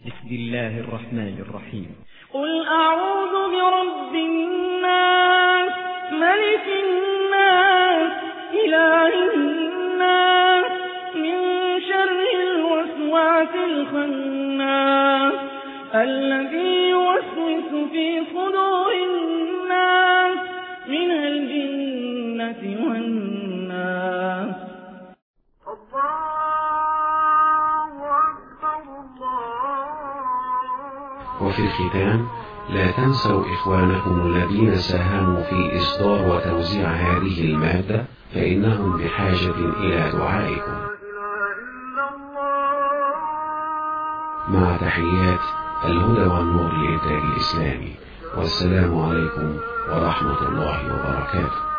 بسم الله الرحمن الرحيم. قل أعوذ برب الناس ملك الناس إله الناس من شر الوسواس الخناس الذي يوسوس في صدور الناس من الجنة والناس. وفي الختام لا تنسوا إخوانكم الذين ساهموا في إصدار وتوزيع هذه المادة فإنهم بحاجة إلى دعائكم. مع تحيات الهدى والنور للإنتاج الإسلامي، والسلام عليكم ورحمة الله وبركاته.